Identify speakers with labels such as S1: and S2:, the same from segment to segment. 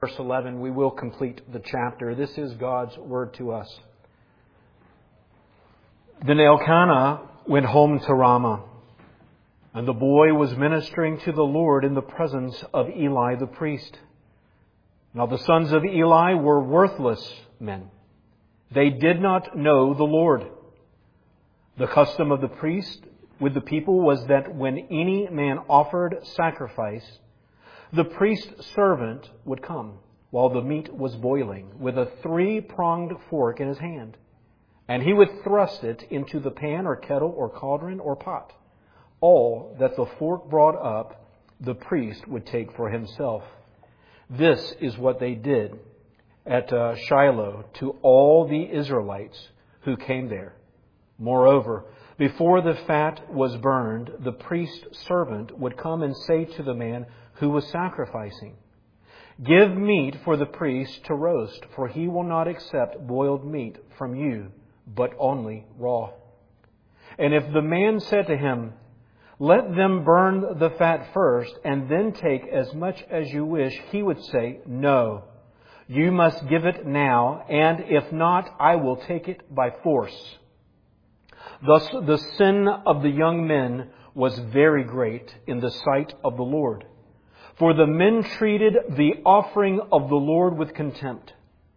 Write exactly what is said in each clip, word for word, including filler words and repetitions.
S1: Verse eleven, we will complete the chapter. This is God's word to us. Then Elkanah went home to Ramah, and the boy was ministering to the Lord in the presence of Eli the priest. Now the sons of Eli were worthless men. They did not know the Lord. The custom of the priest with the people was that when any man offered sacrifice, the priest's servant would come while the meat was boiling with a three-pronged fork in his hand. And he would thrust it into the pan or kettle or cauldron or pot. All that the fork brought up, the priest would take for himself. This is what they did at uh, Shiloh to all the Israelites who came there. Moreover, before the fat was burned, the priest's servant would come and say to the man who was sacrificing, "Give meat for the priest to roast, for he will not accept boiled meat from you, but only raw." And if the man said to him, "Let them burn the fat first, and then take as much as you wish," he would say, "No, you must give it now, and if not, I will take it by force." Thus the sin of the young men was very great in the sight of the Lord. For the men treated the offering of the Lord with contempt.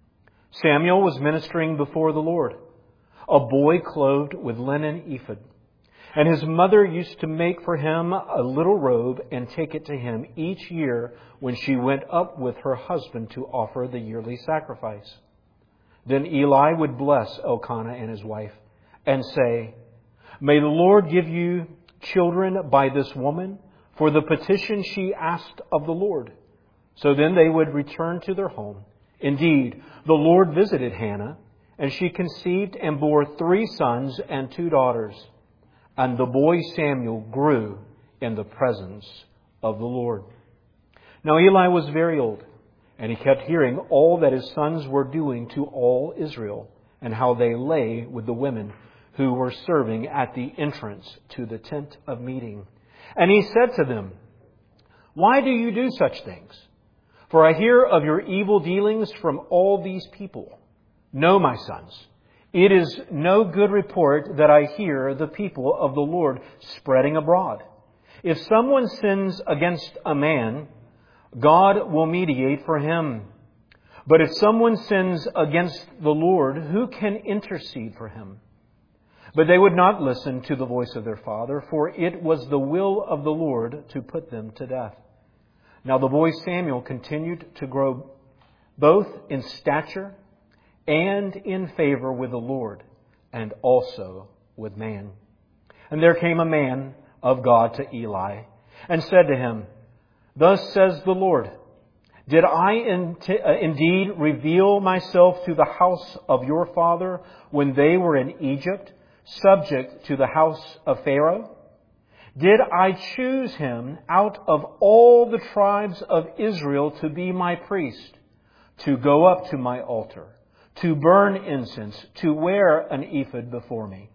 S1: Samuel was ministering before the Lord, a boy clothed with linen ephod. And his mother used to make for him a little robe and take it to him each year when she went up with her husband to offer the yearly sacrifice. Then Eli would bless Elkanah and his wife and say, "May the Lord give you children by this woman, for the petition she asked of the Lord." So then they would return to their home. Indeed, the Lord visited Hannah, and she conceived and bore three sons and two daughters. And the boy Samuel grew in the presence of the Lord. Now Eli was very old, and he kept hearing all that his sons were doing to all Israel, and how they lay with the women who were serving at the entrance to the tent of meeting. And he said to them, "Why do you do such things? For I hear of your evil dealings from all these people. No, my sons, it is no good report that I hear the people of the Lord spreading abroad. If someone sins against a man, God will mediate for him. But if someone sins against the Lord, who can intercede for him?" But they would not listen to the voice of their father, for it was the will of the Lord to put them to death. Now the boy Samuel continued to grow both in stature and in favor with the Lord, and also with man. And there came a man of God to Eli, and said to him, "Thus says the Lord, did I indeed reveal myself to the house of your father when they were in Egypt, subject to the house of Pharaoh? Did I choose him out of all the tribes of Israel to be my priest, to go up to my altar, to burn incense, to wear an ephod before me?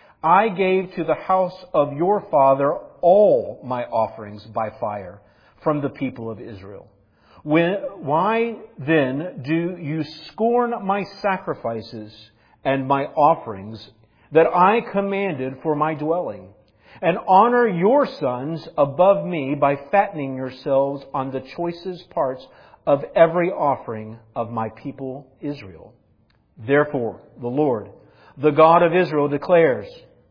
S1: I gave to the house of your father all my offerings by fire from the people of Israel. When, why then do you scorn my sacrifices and my offerings that I commanded for my dwelling, and honor your sons above me by fattening yourselves on the choicest parts of every offering of my people Israel? Therefore, the Lord, the God of Israel, declares,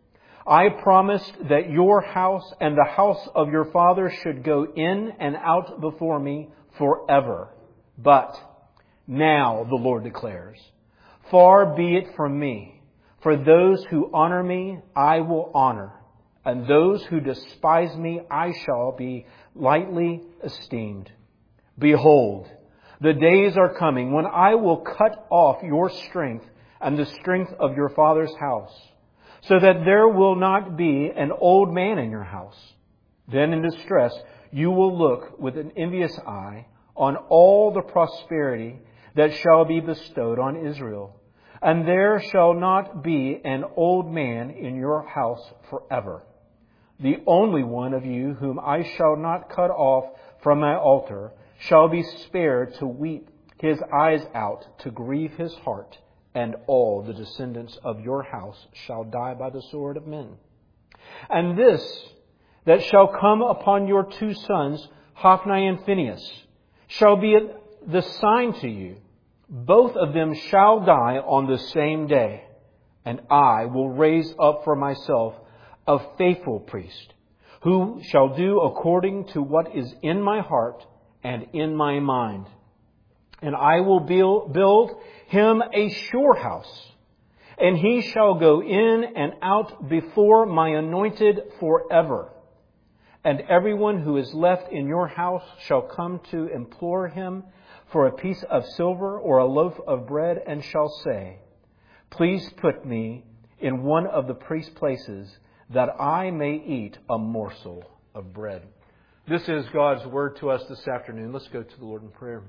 S1: I promised that your house and the house of your father should go in and out before me forever. But now, the Lord declares, far be it from me. For those who honor me, I will honor, and those who despise me, I shall be lightly esteemed. Behold, the days are coming when I will cut off your strength and the strength of your father's house, so that there will not be an old man in your house. Then in distress you will look with an envious eye on all the prosperity that shall be bestowed on Israel. And there shall not be an old man in your house forever. The only one of you whom I shall not cut off from my altar shall be spared to weep his eyes out to grieve his heart, and all the descendants of your house shall die by the sword of men. And this that shall come upon your two sons, Hophni and Phinehas, shall be the sign to you. Both of them shall die on the same day, and I will raise up for myself a faithful priest, who shall do according to what is in my heart and in my mind. And I will build, build him a sure house, and he shall go in and out before my anointed forever. And everyone who is left in your house shall come to implore him for a piece of silver or a loaf of bread, and shall say, please put me in one of the priest's places, that I may eat a morsel of bread. This is God's word to us this afternoon. Let's go to the Lord in prayer.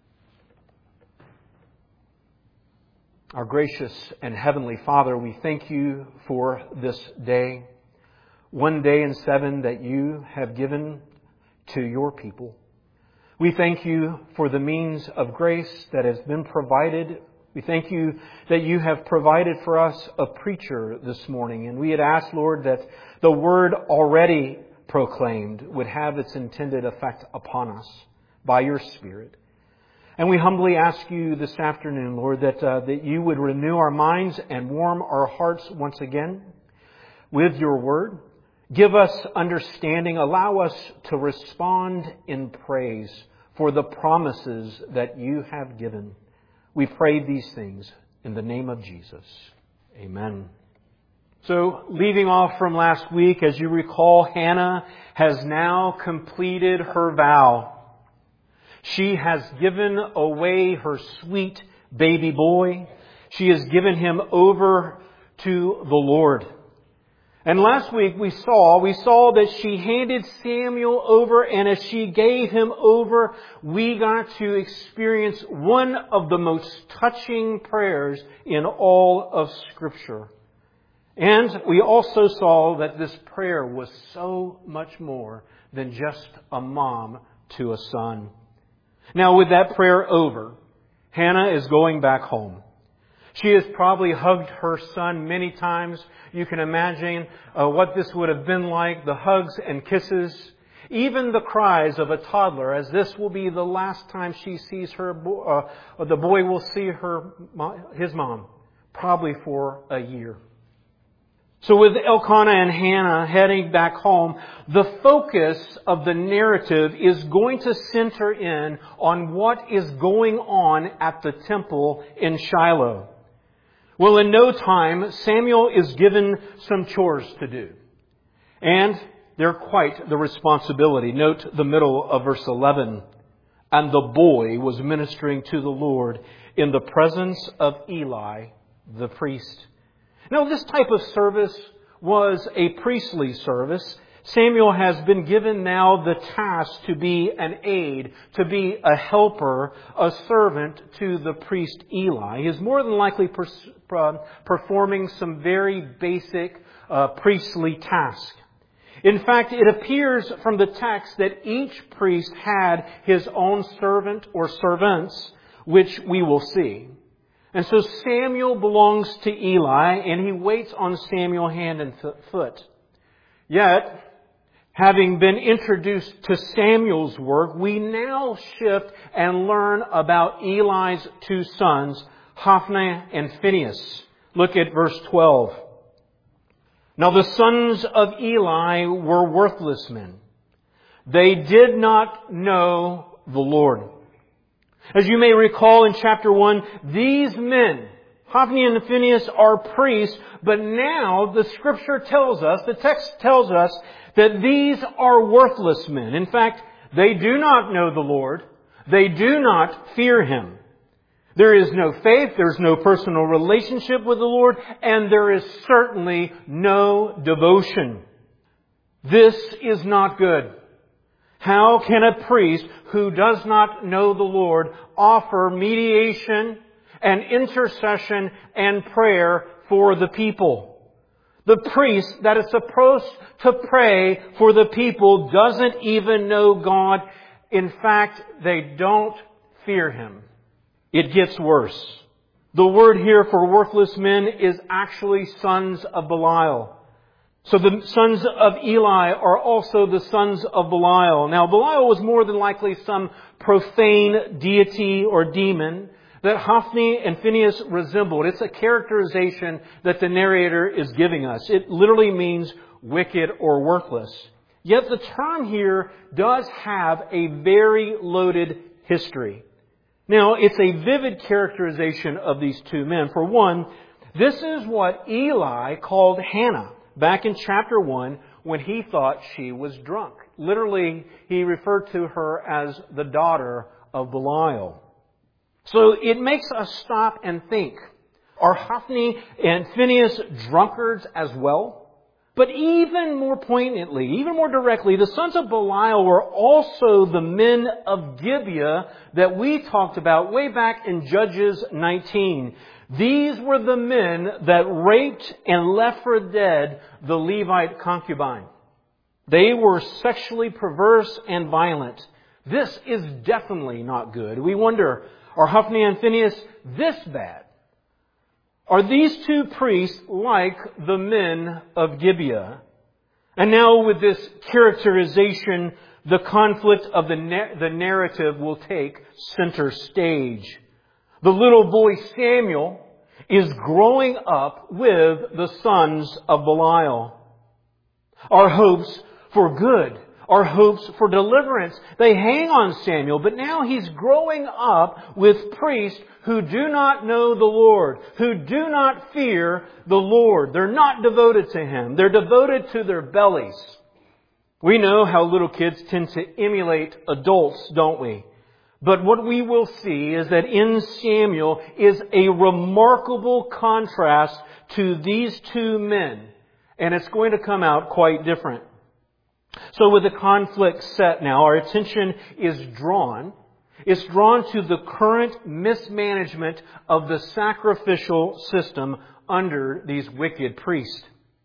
S1: Our gracious and heavenly Father, we thank you for this day, one day in seven that you have given to your people. We thank you for the means of grace that has been provided. We thank you that you have provided for us a preacher this morning. And we had asked, Lord, that the word already proclaimed would have its intended effect upon us by your Spirit. And we humbly ask you this afternoon, Lord, that, uh, that you would renew our minds and warm our hearts once again with your word. Give us understanding. Allow us to respond in praise for the promises that you have given. We pray these things in the name of Jesus. Amen. So, leaving off from last week, as you recall, Hannah has now completed her vow. She has given away her sweet baby boy. She has given him over to the Lord. And last week we saw, we saw that she handed Samuel over, and as she gave him over, we got to experience one of the most touching prayers in all of Scripture. And we also saw that this prayer was so much more than just a mom to a son. Now, with that prayer over, Hannah is going back home. She has probably hugged her son many times. You can imagine uh, what this would have been like, the hugs and kisses, even the cries of a toddler, as this will be the last time she sees her, bo- uh, or the boy will see her, his mom, probably for a year. So with Elkanah and Hannah heading back home, the focus of the narrative is going to center in on what is going on at the temple in Shiloh. Well, in no time, Samuel is given some chores to do. And they're quite the responsibility. Note the middle of verse eleven. And the boy was ministering to the Lord in the presence of Eli, the priest. Now, this type of service was a priestly service. Samuel has been given now the task to be an aide, to be a helper, a servant to the priest Eli. He is more than likely pers- uh, performing some very basic uh, priestly tasks. In fact, it appears from the text that each priest had his own servant or servants, which we will see. And so Samuel belongs to Eli, and he waits on Samuel hand and foot. Yet, having been introduced to Samuel's work, we now shift and learn about Eli's two sons, Hophni and Phinehas. Look at verse twelve. Now the sons of Eli were worthless men. They did not know the Lord. As you may recall in chapter one, these men, Hophni and Phinehas, are priests, but now the Scripture tells us, the text tells us, that these are worthless men. In fact, they do not know the Lord. They do not fear Him. There is no faith, there's no personal relationship with the Lord, and there is certainly no devotion. This is not good. How can a priest who does not know the Lord offer mediation and intercession and prayer for the people? The priest that is supposed to pray for the people doesn't even know God. In fact, they don't fear Him. It gets worse. The word here for worthless men is actually sons of Belial. So the sons of Eli are also the sons of Belial. Now, Belial was more than likely some profane deity or demon that Hophni and Phinehas resembled. It's a characterization that the narrator is giving us. It literally means wicked or worthless. Yet the term here does have a very loaded history. Now, it's a vivid characterization of these two men. For one, this is what Eli called Hannah back in chapter one when he thought she was drunk. Literally, he referred to her as the daughter of Belial. So it makes us stop and think, are Hophni and Phinehas drunkards as well? But even more poignantly, even more directly, the sons of Belial were also the men of Gibeah that we talked about way back in Judges nineteen. These were the men that raped and left for dead the Levite concubine. They were sexually perverse and violent. This is definitely not good. We wonder, are Hophni and Phinehas this bad? Are these two priests like the men of Gibeah? And now with this characterization, the conflict of the, na- the narrative will take center stage. The little boy Samuel is growing up with the sons of Belial. Our hopes for good, our hopes for deliverance, they hang on Samuel, but now he's growing up with priests who do not know the Lord, who do not fear the Lord. They're not devoted to Him. They're devoted to their bellies. We know how little kids tend to emulate adults, don't we? But what we will see is that in Samuel is a remarkable contrast to these two men. And it's going to come out quite different. So with the conflict set now, our attention is drawn. It's drawn to the current mismanagement of the sacrificial system under these wicked priests.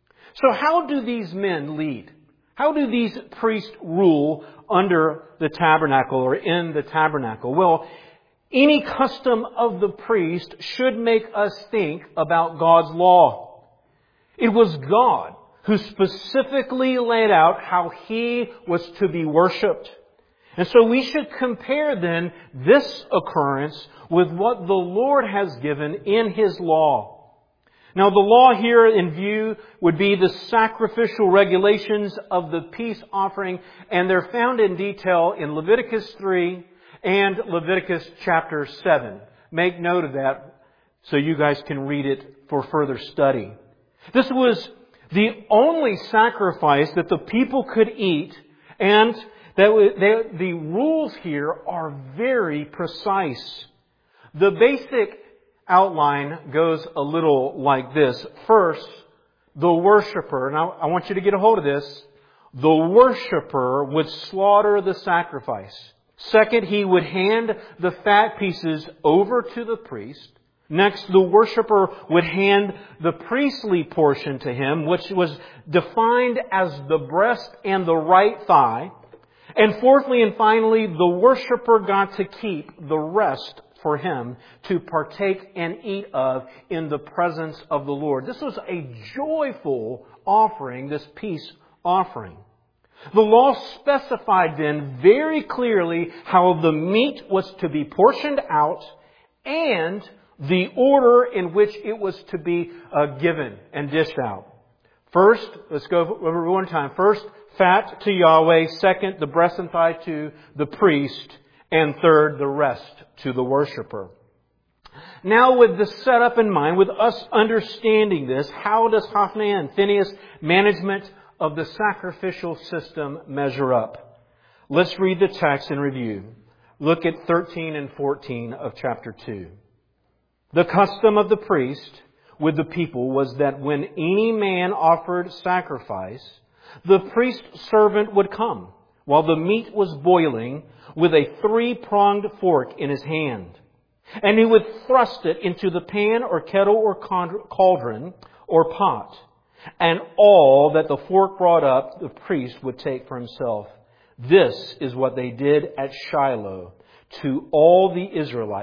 S1: So how do these men lead? How do these priests rule under the tabernacle or in the tabernacle? Well, any custom of the priest should make us think about God's law. It was God who specifically laid out how He was to be worshipped. And so we should compare then this occurrence with what the Lord has given in His law. Now the law here in view would be the sacrificial regulations of the peace offering, and they're found in detail in Leviticus three and Leviticus chapter seven. Make note of that so you guys can read it for further study. This was the only sacrifice that the people could eat, and that the rules here are very precise. The basic outline goes a little like this. First, the worshiper, now I want you to get a hold of this, the worshiper would slaughter the sacrifice. Second, he would hand the fat pieces over to the priest. Next, the worshiper would hand the priestly portion to him, which was defined as the breast and the right thigh. And fourthly and finally, the worshiper got to keep the rest for him to partake and eat of in the presence of the Lord. This was a joyful offering, this peace offering. The law specified then very clearly how the meat was to be portioned out and the order in which it was to be uh, given and dished out. First, let's go over one time. First, fat to Yahweh. Second, the breast and thigh to the priest. And third, the rest to the worshiper. Now with this setup in mind, with us understanding this, how does Hophni and Phinehas' management of the sacrificial system measure up? Let's read the text in review. Look at thirteen and fourteen of chapter two. The custom of the priest with the people was that when any man offered sacrifice, the priest's servant would come while the meat was boiling with a three-pronged fork in his hand. And he would thrust it into the pan or kettle or cauldron or pot. And all that the fork brought up, the priest would take for himself. This is what they did at Shiloh to all the Israelites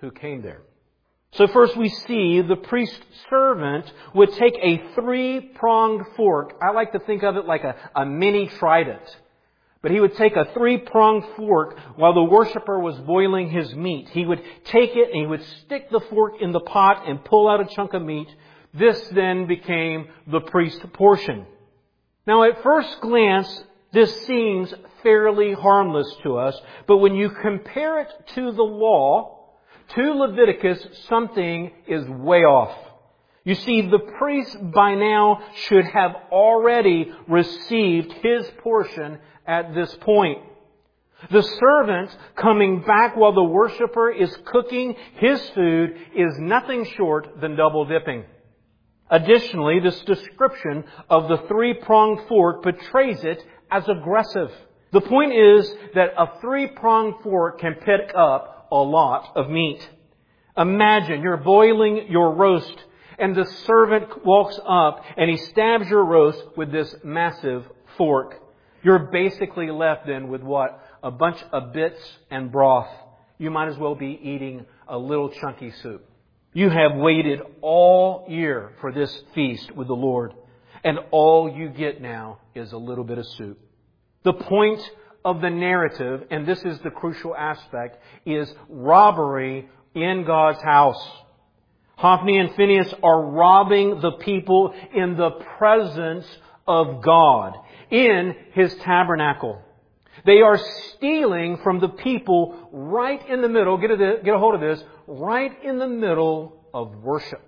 S1: who came there. So first we see the priest servant would take a three-pronged fork. I like to think of it like a, a mini trident. But he would take a three-pronged fork while the worshiper was boiling his meat. He would take it and he would stick the fork in the pot and pull out a chunk of meat. This then became the priest's portion. Now at first glance, this seems fairly harmless to us. But when you compare it to the law, to Leviticus, something is way off. You see, the priest by now should have already received his portion at this point. The servant coming back while the worshiper is cooking his food is nothing short than double dipping. Additionally, this description of the three-pronged fork betrays it as aggressive. The point is that a three-pronged fork can pick up a lot of meat. Imagine you're boiling your roast and the servant walks up and he stabs your roast with this massive fork. You're basically left then with what? A bunch of bits and broth. You might as well be eating a little chunky soup. You have waited all year for this feast with the Lord, and all you get now is a little bit of soup. The point of the narrative, and this is the crucial aspect, is robbery in God's house. Hophni and Phinehas are robbing the people in the presence of God, in His tabernacle. They are stealing from the people right in the middle, get a, get a hold of this, right in the middle of worship.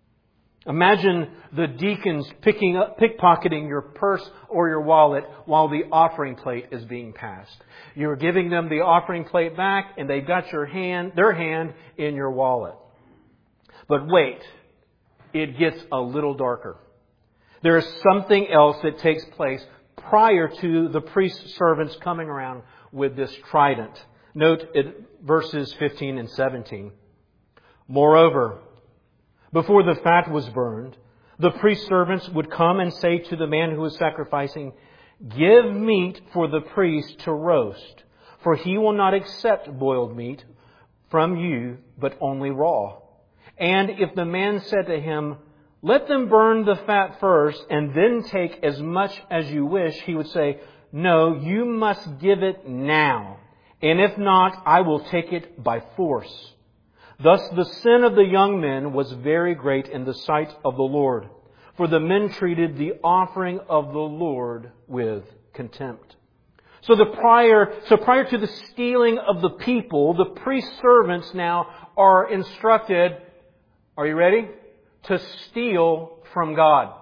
S1: Imagine the deacons picking up, pickpocketing your purse or your wallet while the offering plate is being passed. You're giving them the offering plate back and they've got your hand, their hand in your wallet. But wait, it gets a little darker. There is something else that takes place prior to the priest's servants coming around with this trident. Note it, verses fifteen and seventeen. Moreover, before the fat was burned, the priest's servants would come and say to the man who was sacrificing, "Give meat for the priest to roast, for he will not accept boiled meat from you, but only raw." And if the man said to him, "Let them burn the fat first and then take as much as you wish," he would say, "No, you must give it now. And if not, I will take it by force." Thus the sin of the young men was very great in the sight of the Lord, for the men treated the offering of the Lord with contempt. So the prior, so prior to the stealing of the people, the priest servants now are instructed, are you ready? To steal from God.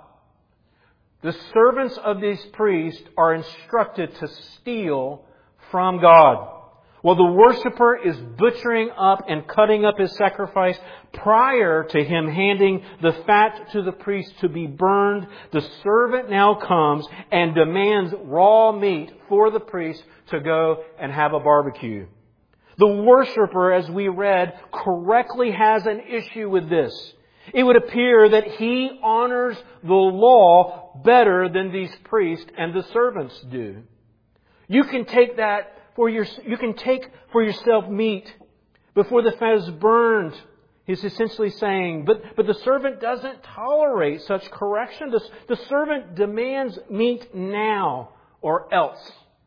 S1: The servants of these priests are instructed to steal from God. While the worshiper is butchering up and cutting up his sacrifice prior to him handing the fat to the priest to be burned, the servant now comes and demands raw meat for the priest to go and have a barbecue. The worshiper, as we read, correctly has an issue with this. It would appear that he honors the law better than these priests and the servants do. You can take that for your, you can take for yourself meat before the fat is burned. He's essentially saying, but, but the servant doesn't tolerate such correction. The, the servant demands meat now or else.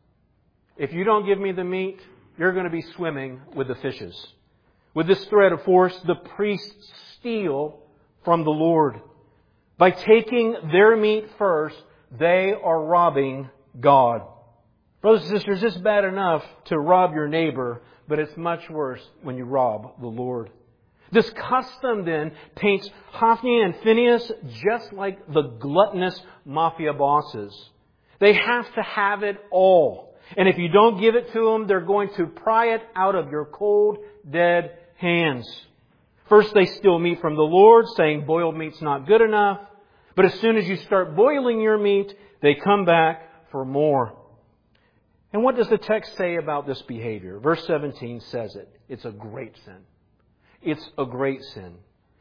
S1: If you don't give me the meat, you're going to be swimming with the fishes. With this threat of force, the priests steal from the Lord. By taking their meat first, they are robbing God. Brothers and sisters, it's bad enough to rob your neighbor, but it's much worse when you rob the Lord. This custom then paints Hophni and Phinehas just like the gluttonous mafia bosses. They have to have it all. And if you don't give it to them, they're going to pry it out of your cold, dead hands. First, they steal meat from the Lord, saying boiled meat's not good enough. But as soon as you start boiling your meat, they come back for more. And what does the text say about this behavior? Verse seventeen says it. It's a great sin. It's a great sin.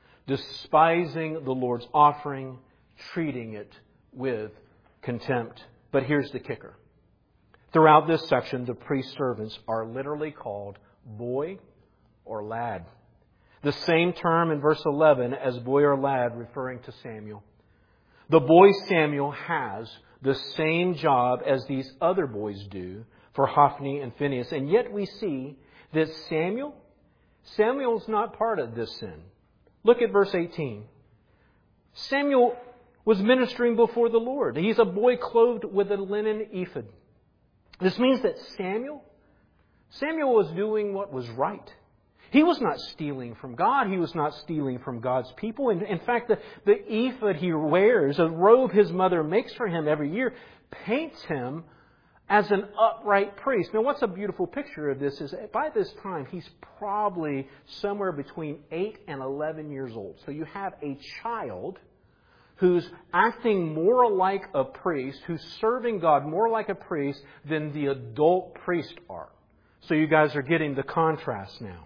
S1: Despising the Lord's offering, treating it with contempt. But here's the kicker. Throughout this section, the priest servants are literally called boy or lad. The same term in verse eleven as boy or lad, referring to Samuel. The boy Samuel has the same job as these other boys do for Hophni and Phinehas. And yet we see that Samuel, Samuel's not part of this sin. Look at verse eighteen. Samuel was ministering before the Lord. He's a boy clothed with a linen ephod. This means that Samuel, Samuel was doing what was right. He was not stealing from God. He was not stealing from God's people. In, in fact, the, the ephod he wears, a robe his mother makes for him every year, paints him as an upright priest. Now, what's a beautiful picture of this is by this time, he's probably somewhere between eight and eleven years old. So you have a child who's acting more like a priest, who's serving God more like a priest than the adult priests are. So you guys are getting the contrast now.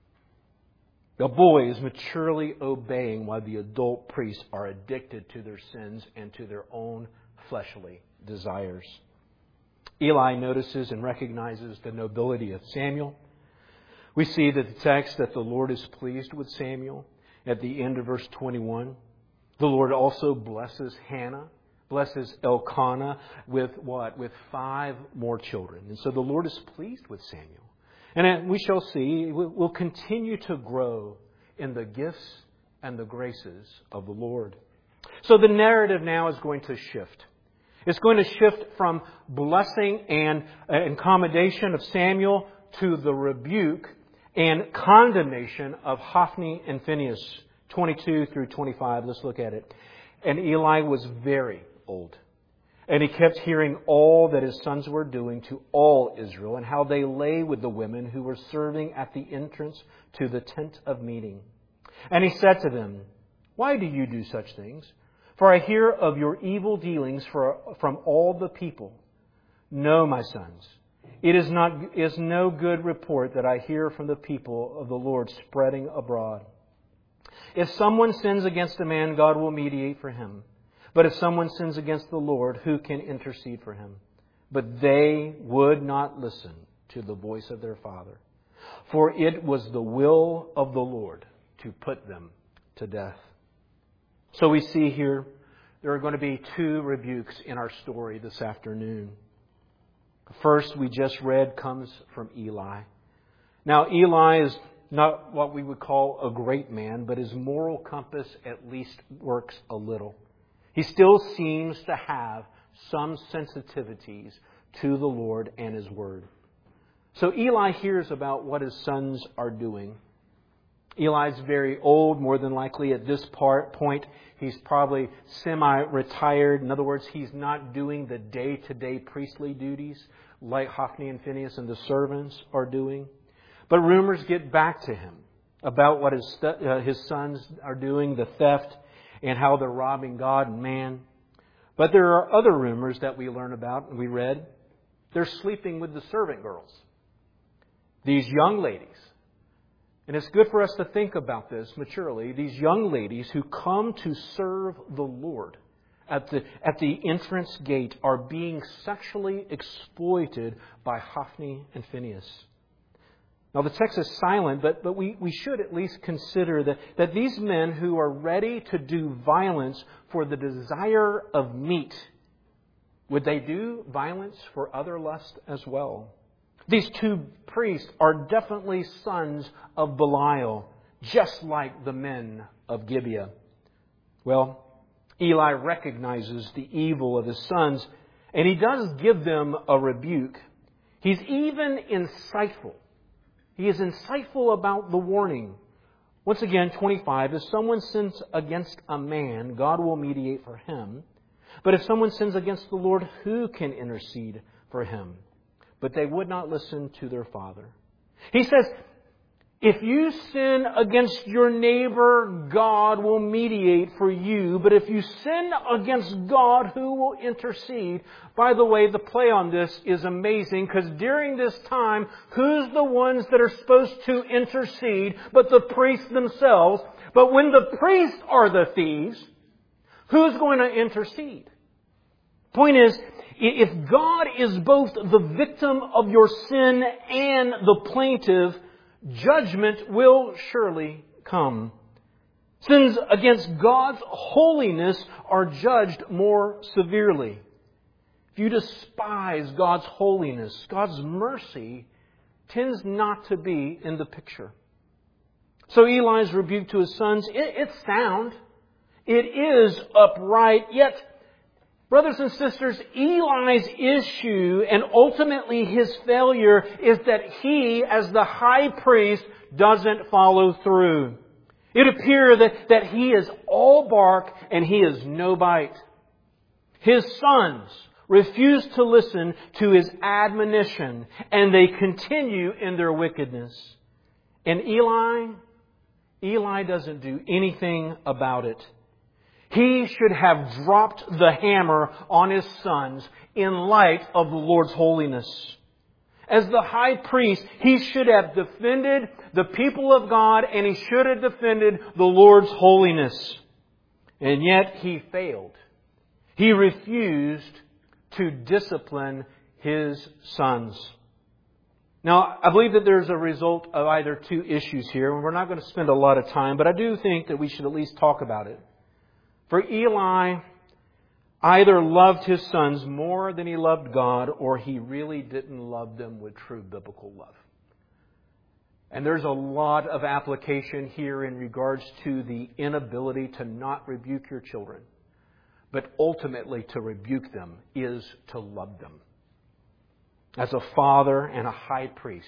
S1: The boy is maturely obeying while the adult priests are addicted to their sins and to their own fleshly desires. Eli notices and recognizes the nobility of Samuel. We see that the text that the Lord is pleased with Samuel at the end of verse twenty-one. The Lord also blesses Hannah, blesses Elkanah with what? With five more children. And so the Lord is pleased with Samuel. And we shall see, we'll continue to grow in the gifts and the graces of the Lord. So the narrative now is going to shift. It's going to shift from blessing and, and commendation of Samuel to the rebuke and condemnation of Hophni and Phinehas. twenty-two through twenty-five, let's look at it. And Eli was very old. And he kept hearing all that his sons were doing to all Israel and how they lay with the women who were serving at the entrance to the tent of meeting. And he said to them, "Why do you do such things? For I hear of your evil dealings for, from all the people. No, my sons, it is not is no good report that I hear from the people of the Lord spreading abroad. If someone sins against a man, God will mediate for him. But if someone sins against the Lord, who can intercede for him?" But they would not listen to the voice of their father. For it was the will of the Lord to put them to death. So we see here there are going to be two rebukes in our story this afternoon. The first we just read comes from Eli. Now Eli is not what we would call a great man, but his moral compass at least works a little. He still seems to have some sensitivities to the Lord and His Word. So Eli hears about what his sons are doing. Eli's very old, more than likely at this part, point. He's probably semi-retired. In other words, he's not doing the day-to-day priestly duties like Hophni and Phinehas and the servants are doing. But rumors get back to him about what his, uh, his sons are doing, the theft, and how they're robbing God and man. But there are other rumors that we learn about and we read. They're sleeping with the servant girls. These young ladies. And it's good for us to think about this maturely. These young ladies who come to serve the Lord at the, at the entrance gate are being sexually exploited by Hophni and Phinehas. Now, the text is silent, but, but we, we should at least consider that, that these men who are ready to do violence for the desire of meat, would they do violence for other lust as well? These two priests are definitely sons of Belial, just like the men of Gibeah. Well, Eli recognizes the evil of his sons, and he does give them a rebuke. He's even insightful. He is insightful about the warning. Once again, twenty-five, if someone sins against a man, God will mediate for him. But if someone sins against the Lord, who can intercede for him? But they would not listen to their father. He says, if you sin against your neighbor, God will mediate for you. But if you sin against God, who will intercede? By the way, the play on this is amazing because during this time, who's the ones that are supposed to intercede but the priests themselves? But when the priests are the thieves, who's going to intercede? Point is, if God is both the victim of your sin and the plaintiff, judgment will surely come. Sins against God's holiness are judged more severely. If you despise God's holiness, God's mercy tends not to be in the picture. So Eli's rebuke to his sons, it, it's sound. It is upright. Yet, brothers and sisters, Eli's issue and ultimately his failure is that he, as the high priest, doesn't follow through. It appears that, that he is all bark and he is no bite. His sons refuse to listen to his admonition, and they continue in their wickedness. And Eli, Eli doesn't do anything about it. He should have dropped the hammer on his sons in light of the Lord's holiness. As the high priest, he should have defended the people of God, and he should have defended the Lord's holiness. And yet he failed. He refused to discipline his sons. Now, I believe that there's a result of either two issues here, and we're not going to spend a lot of time, but I do think that we should at least talk about it. For Eli either loved his sons more than he loved God, or he really didn't love them with true biblical love. And there's a lot of application here in regards to the inability to not rebuke your children. But ultimately, to rebuke them is to love them. As a father and a high priest,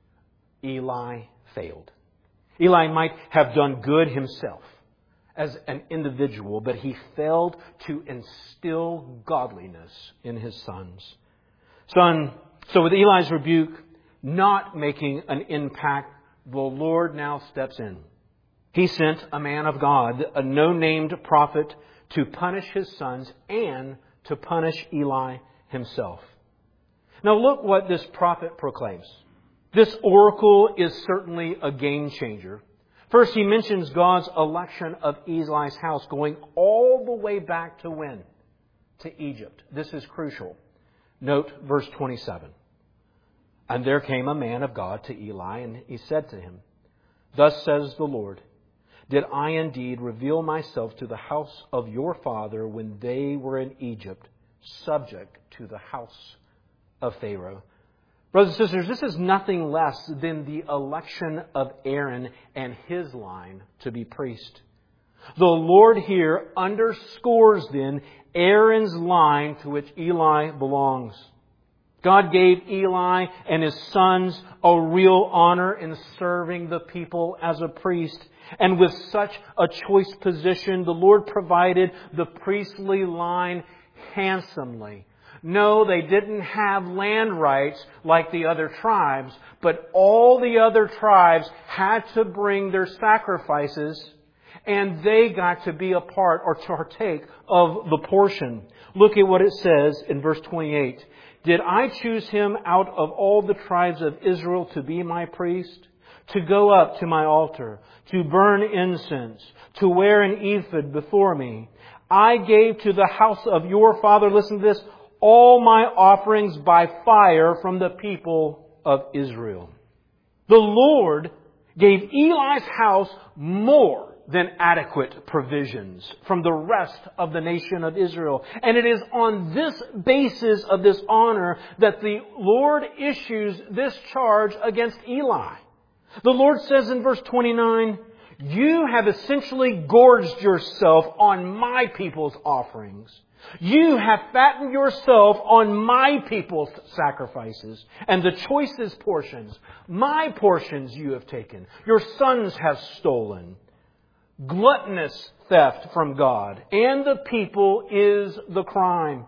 S1: Eli failed. Eli might have done good himself as an individual, but he failed to instill godliness in his sons. Son, so with Eli's rebuke not making an impact, the Lord now steps in. He sent a man of God, a no-named prophet, to punish his sons and to punish Eli himself. Now look what this prophet proclaims. This oracle is certainly a game changer. First, he mentions God's election of Eli's house going all the way back to when? To Egypt. This is crucial. Note verse twenty-seven. And there came a man of God to Eli, and he said to him, Thus says the Lord, Did I indeed reveal myself to the house of your father when they were in Egypt, subject to the house of Pharaoh? Brothers and sisters, this is nothing less than the election of Aaron and his line to be priest. The Lord here underscores then Aaron's line to which Eli belongs. God gave Eli and his sons a real honor in serving the people as a priest. And with such a choice position, the Lord provided the priestly line handsomely. No, they didn't have land rights like the other tribes, but all the other tribes had to bring their sacrifices, and they got to be a part or to partake of the portion. Look at what it says in verse twenty-eight. Did I choose him out of all the tribes of Israel to be my priest? To go up to my altar, to burn incense, to wear an ephod before me. I gave to the house of your father, listen to this, all my offerings by fire from the people of Israel. The Lord gave Eli's house more than adequate provisions from the rest of the nation of Israel. And it is on this basis of this honor that the Lord issues this charge against Eli. The Lord says in verse twenty-nine, You have essentially gorged yourself on my people's offerings. You have fattened yourself on my people's sacrifices and the choicest portions. My portions you have taken. Your sons have stolen. Gluttonous theft from God and the people is the crime.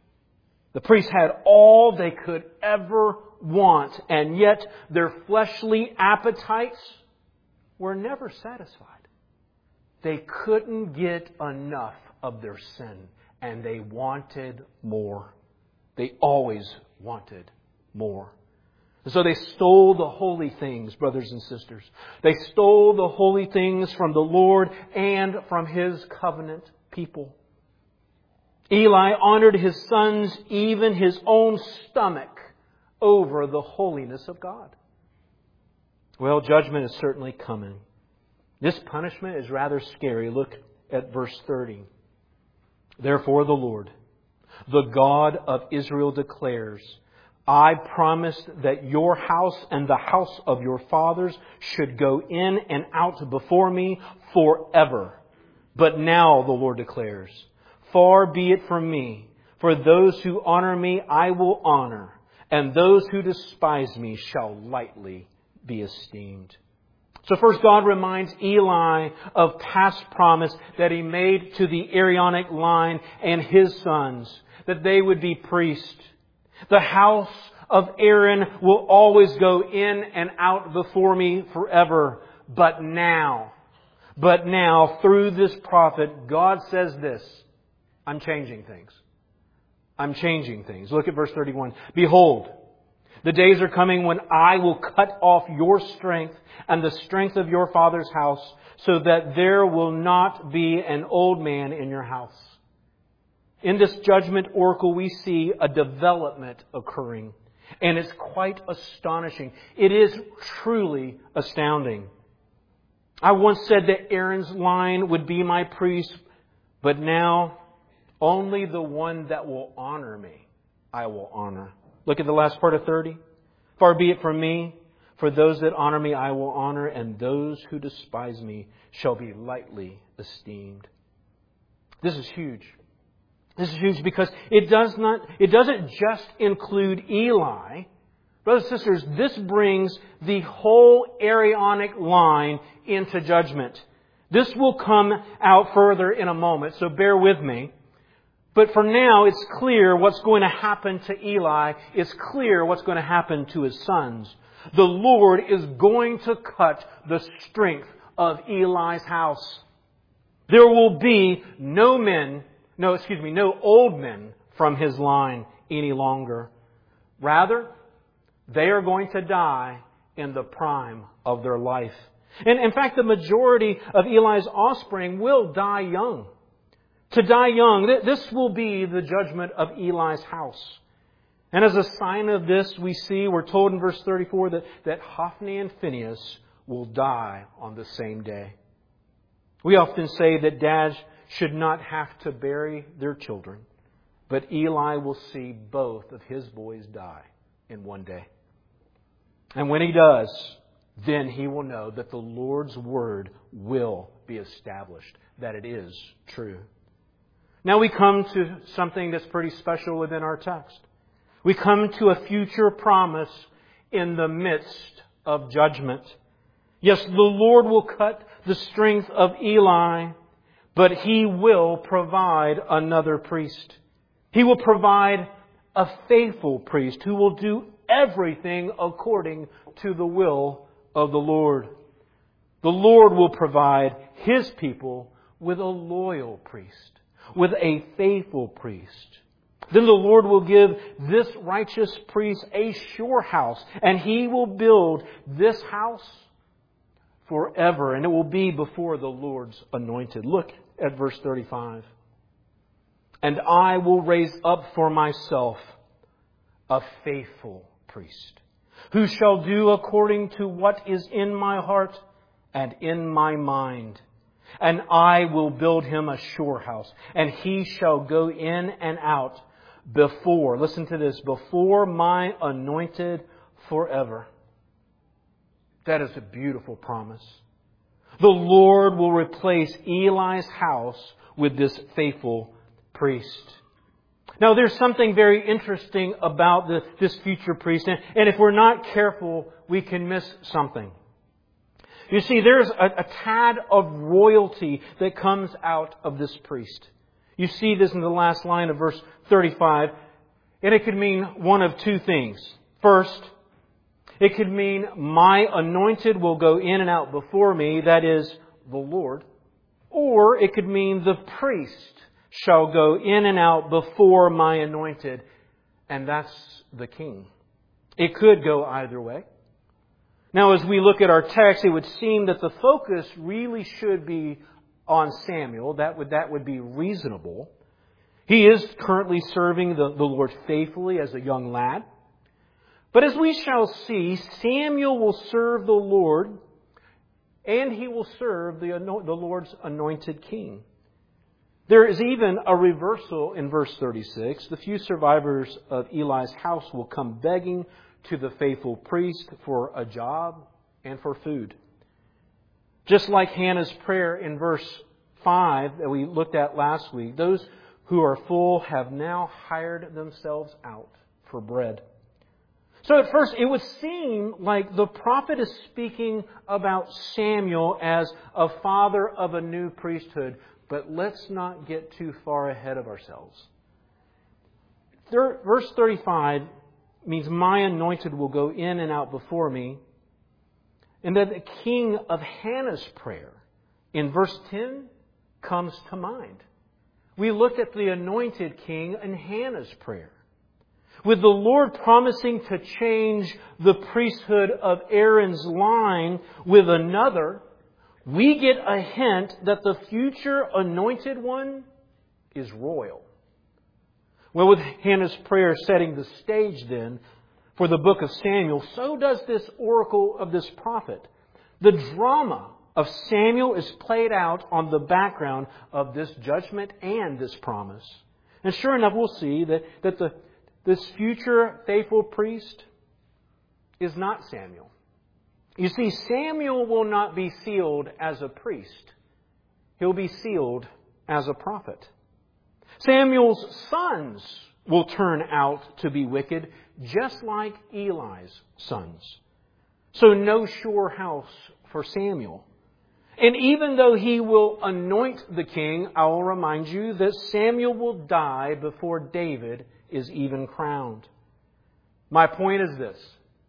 S1: The priests had all they could ever want, and yet their fleshly appetites were never satisfied. They couldn't get enough of their sin, and they wanted more. They always wanted more. And so they stole the holy things, brothers and sisters. They stole the holy things from the Lord and from His covenant people. Eli honored his sons, even his own stomach, over the holiness of God. Well, judgment is certainly coming. This punishment is rather scary. Look at verse thirty. Therefore the Lord, the God of Israel, declares, I promised that your house and the house of your fathers should go in and out before me forever. But now, the Lord declares, far be it from me. For those who honor me I will honor, and those who despise me shall lightly be esteemed. So first, God reminds Eli of past promise that He made to the Aaronic line and his sons, that they would be priests. The house of Aaron will always go in and out before me forever. But now, but now, through this prophet, God says this, I'm changing things. I'm changing things. Look at verse thirty-one. Behold, the days are coming when I will cut off your strength and the strength of your father's house, so that there will not be an old man in your house. In this judgment oracle, we see a development occurring. And it's quite astonishing. It is truly astounding. I once said that Aaron's line would be my priest, but now only the one that will honor me I will honor. Look at the last part of thirty. Far be it from me, for those that honor me I will honor, and those who despise me shall be lightly esteemed. This is huge. This is huge because it does not, it doesn't just include Eli. Brothers and sisters, this brings the whole Aaronic line into judgment. This will come out further in a moment, so bear with me. But for now, it's clear what's going to happen to Eli. It's clear what's going to happen to his sons. The Lord is going to cut the strength of Eli's house. There will be no men, no, excuse me, no old men from his line any longer. Rather, they are going to die in the prime of their life. And in fact, the majority of Eli's offspring will die young. To die young, this will be the judgment of Eli's house. And as a sign of this, we see, we're told in verse thirty-four that, that Hophni and Phinehas will die on the same day. We often say that dads should not have to bury their children, but Eli will see both of his boys die in one day. And when he does, then he will know that the Lord's word will be established, that it is true. Now we come to something that's pretty special within our text. We come to a future promise in the midst of judgment. Yes, the Lord will cut the strength of Eli, but He will provide another priest. He will provide a faithful priest who will do everything according to the will of the Lord. The Lord will provide His people with a loyal priest, with a faithful priest. Then the Lord will give this righteous priest a sure house, and he will build this house forever, and it will be before the Lord's anointed. Look at verse thirty-five. And I will raise up for myself a faithful priest, who shall do according to what is in my heart and in my mind. And I will build him a sure house, and he shall go in and out before, listen to this, before my anointed forever. That is a beautiful promise. The Lord will replace Eli's house with this faithful priest. Now, there's something very interesting about the, this future priest, and, and if we're not careful, we can miss something. You see, there's a, a tad of royalty that comes out of this priest. You see this in the last line of verse thirty-five, and it could mean one of two things. First, it could mean my anointed will go in and out before me, that is, the Lord. Or it could mean the priest shall go in and out before my anointed, and that's the king. It could go either way. Now, as we look at our text, it would seem that the focus really should be on Samuel. That would, that would be reasonable. He is currently serving the, the Lord faithfully as a young lad. But as we shall see, Samuel will serve the Lord, and he will serve the, the Lord's anointed king. There is even a reversal in verse thirty-six. The few survivors of Eli's house will come begging to the faithful priest for a job and for food. Just like Hannah's prayer in verse five that we looked at last week, those who are full have now hired themselves out for bread. So at first it would seem like the prophet is speaking about Samuel as a father of a new priesthood. But let's not get too far ahead of ourselves. Verse thirty-five means my anointed will go in and out before me. And then the king of Hannah's prayer in verse ten comes to mind. We looked at the anointed king in Hannah's prayer. With the Lord promising to change the priesthood of Aaron's line with another, we get a hint that the future anointed one is royal. Well, with Hannah's prayer setting the stage then for the book of Samuel, so does this oracle of this prophet. The drama of Samuel is played out on the background of this judgment and this promise. And sure enough, we'll see that, that the, this future faithful priest is not Samuel. You see, Samuel will not be sealed as a priest. He'll be sealed as a prophet. Samuel's sons will turn out to be wicked, just like Eli's sons. So no sure house for Samuel. And even though he will anoint the king, I will remind you that Samuel will die before David is even crowned. My point is this.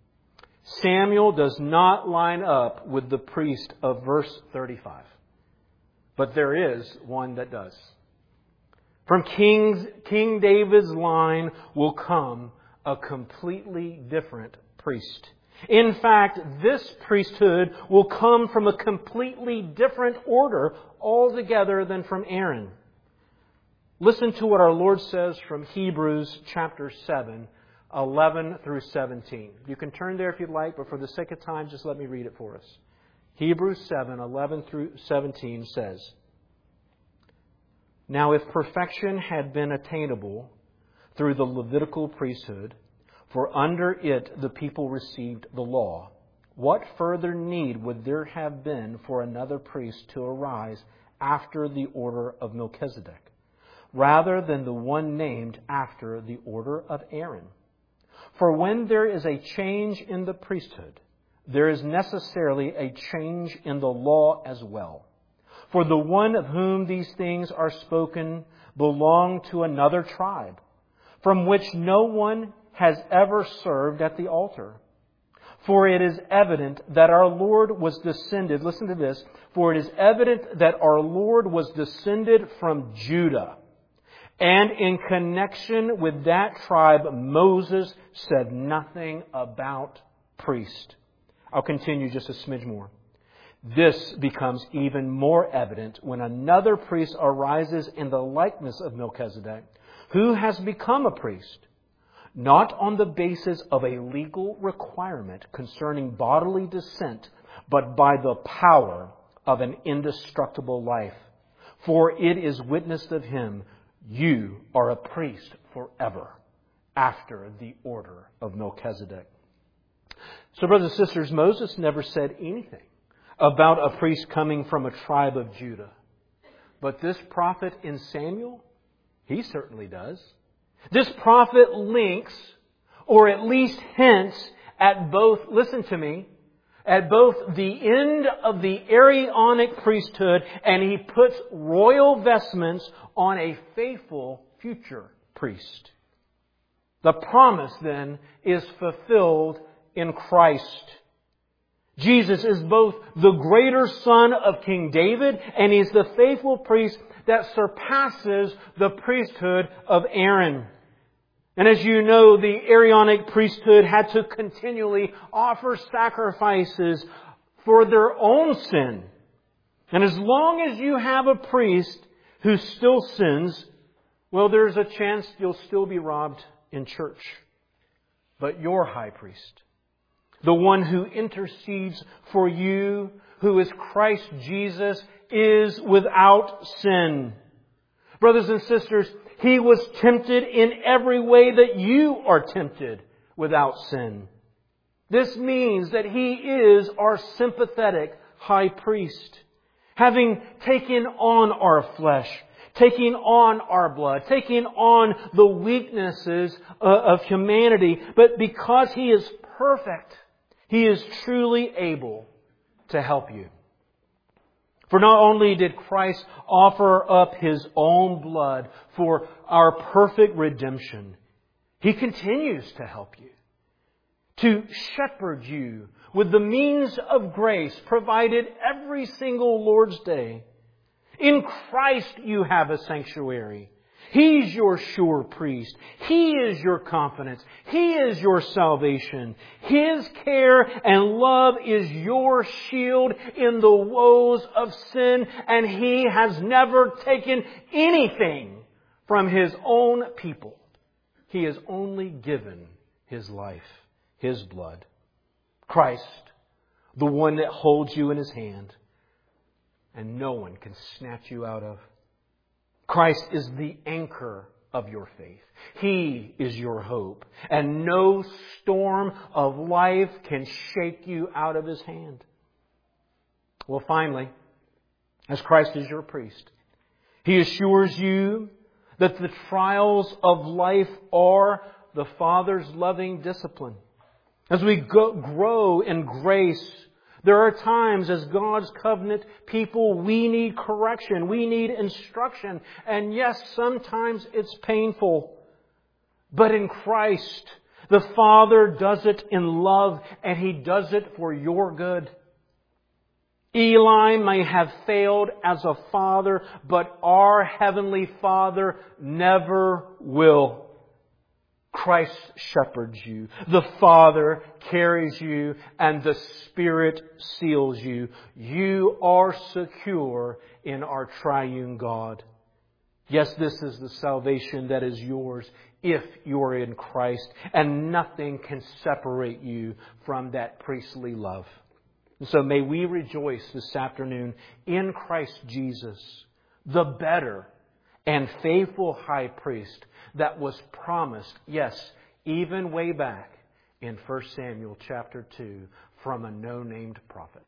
S1: Samuel does not line up with the priest of verse thirty-five. But there is one that does. From King, King David's line will come a completely different priest. In fact, this priesthood will come from a completely different order altogether than from Aaron. Listen to what our Lord says from Hebrews chapter seven, eleven through seventeen. You can turn there if you'd like, but for the sake of time, just let me read it for us. Hebrews seven, eleven through seventeen says, Now if perfection had been attainable through the Levitical priesthood, for under it the people received the law, what further need would there have been for another priest to arise after the order of Melchizedek, rather than the one named after the order of Aaron? For when there is a change in the priesthood, there is necessarily a change in the law as well. For the one of whom these things are spoken belonged to another tribe, from which no one has ever served at the altar. For it is evident that our Lord was descended, listen to this, for it is evident that our Lord was descended from Judah. And in connection with that tribe, Moses said nothing about priest. I'll continue just a smidge more. This becomes even more evident when another priest arises in the likeness of Melchizedek, who has become a priest, not on the basis of a legal requirement concerning bodily descent, but by the power of an indestructible life. For it is witnessed of him, you are a priest forever, after the order of Melchizedek. So, brothers and sisters, Moses never said anything about a priest coming from a tribe of Judah. But this prophet in Samuel, he certainly does. This prophet links, or at least hints, at both, listen to me, at both the end of the Aaronic priesthood, and he puts royal vestments on a faithful future priest. The promise, then, is fulfilled in Christ. Jesus is both the greater son of King David, and he's the faithful priest that surpasses the priesthood of Aaron. And as you know, the Aaronic priesthood had to continually offer sacrifices for their own sin. And as long as you have a priest who still sins, well, there's a chance you'll still be robbed in church. but your high priest, the one who intercedes for you, who is Christ Jesus, is without sin. Brothers and sisters, He was tempted in every way that you are tempted without sin. This means that He is our sympathetic high priest, having taken on our flesh, taking on our blood, taking on the weaknesses of humanity. But because He is perfect, He is truly able to help you. For not only did Christ offer up His own blood for our perfect redemption, He continues to help you, to shepherd you with the means of grace provided every single Lord's Day. In Christ you have a sanctuary. He's your sure priest. He is your confidence. He is your salvation. His care and love is your shield in the woes of sin. And He has never taken anything from His own people. He has only given His life, His blood. Christ, the one that holds you in His hand and no one can snatch you out of. Christ is the anchor of your faith. He is your hope. And no storm of life can shake you out of His hand. Well, finally, as Christ is your priest, He assures you that the trials of life are the Father's loving discipline. As we go, grow in grace, there are times as God's covenant people, we need correction. We need instruction. And yes, sometimes it's painful. But in Christ, the Father does it in love, and He does it for your good. Eli may have failed as a father, but our Heavenly Father never will. Christ shepherds you. The Father carries you, and the Spirit seals you. You are secure in our triune God. Yes, this is the salvation that is yours if you are in Christ, and nothing can separate you from that priestly love. And so may we rejoice this afternoon in Christ Jesus, the better and faithful high priest that was promised, yes, even way back in First Samuel chapter two from a no-named prophet.